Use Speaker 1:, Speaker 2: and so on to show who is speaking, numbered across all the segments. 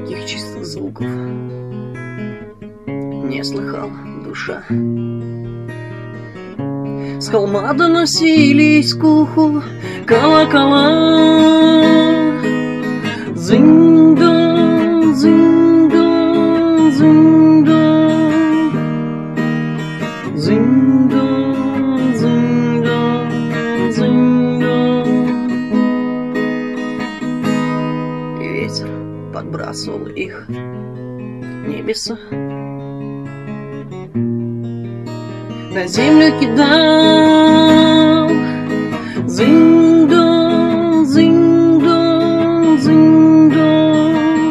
Speaker 1: таких чистых звуков не слыхала душа. С холма доносились к уху колокола. Зинь-дон, зинь-дон, зинь-дон, зинь-дон, зинь-дон, зинь-дон. И ветер подбрасывал их небеса, на землю кидал. Зинь-дон, зинь-дон, зинь-дон,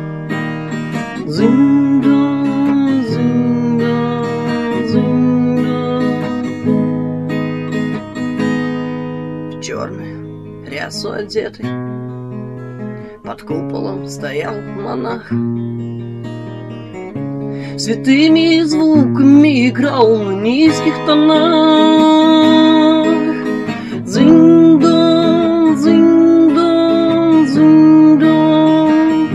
Speaker 1: зинь-дон, зинь-дон, зинь-дон. В черную рясу одетый под куполом стоял монах. Святыми звуками играл на низких тонах. Зинь-дон, зинь-дон, зинь-дон,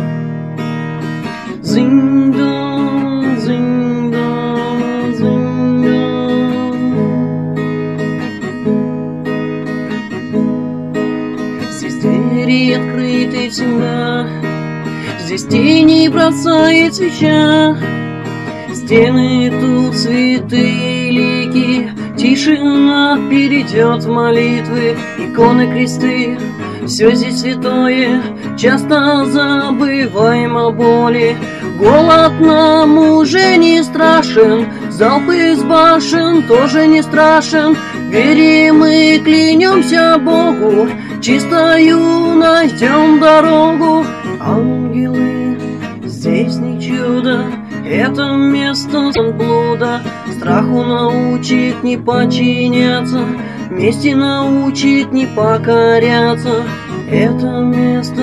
Speaker 1: зинь-дон, зинь-дон, зинь-дон. Здесь двери открыты всегда, здесь тени бросает свеча. Стены тут святые лики, тишина перейдет в молитвы, иконы, кресты. Все здесь святое, часто забываем о боли. Голод нам уже не страшен, залп из башен тоже не страшен. Верим и клянемся Богу, чистою найдем дорогу. Ангелы, здесь не чудо, это место блуда. Страху научит не подчиняться, мести научит не покоряться. Это место,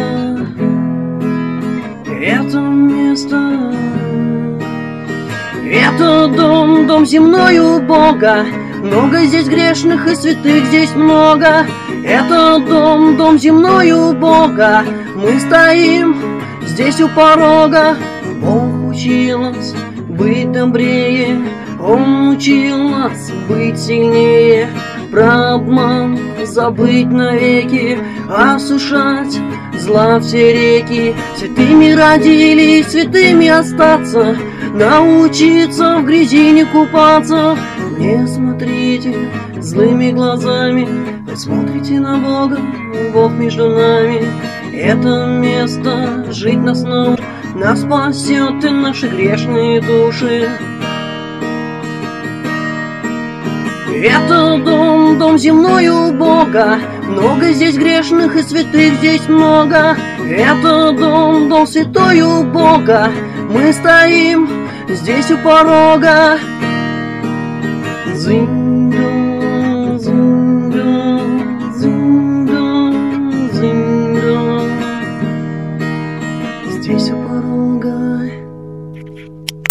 Speaker 1: это дом, дом земной у Бога. Много здесь грешных и святых здесь много. Это дом, дом земной у Бога. Мы стоим здесь у порога. Бог учил нас быть добрее, Он учил нас быть сильнее. Про обман забыть навеки, осушать зла все реки. Святыми родились, святыми остаться, научиться в грязи не купаться. Не смотрите злыми глазами, вы смотрите на Бога, Бог между нами. Это место жить нас научит, нас спасет и наши грешные души. Это дом, дом земной у Бога. Много здесь грешных и святых здесь много. Это дом, дом святой у Бога. Мы стоим здесь у порога. Зинь.